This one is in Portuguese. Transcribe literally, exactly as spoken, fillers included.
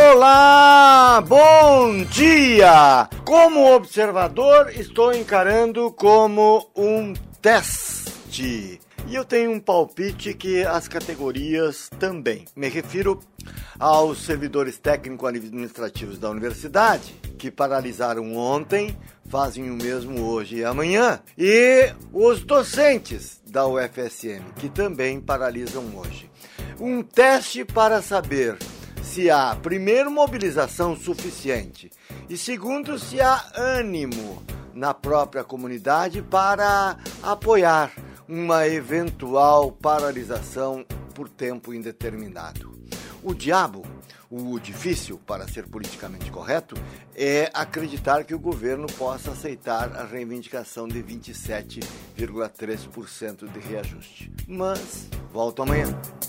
Olá, bom dia! Como observador, estou encarando como um teste. E eu tenho um palpite que as categorias também. Me refiro aos servidores técnico-administrativos da universidade, que paralisaram ontem, fazem o mesmo hoje e amanhã, e os docentes da U F S M, que também paralisam hoje. Um teste para saber se há, primeiro, mobilização suficiente e, segundo, se há ânimo na própria comunidade para apoiar uma eventual paralisação por tempo indeterminado. O diabo, o difícil, para ser politicamente correto, é acreditar que o governo possa aceitar a reivindicação de vinte e sete vírgula três por cento de reajuste. Mas volto amanhã.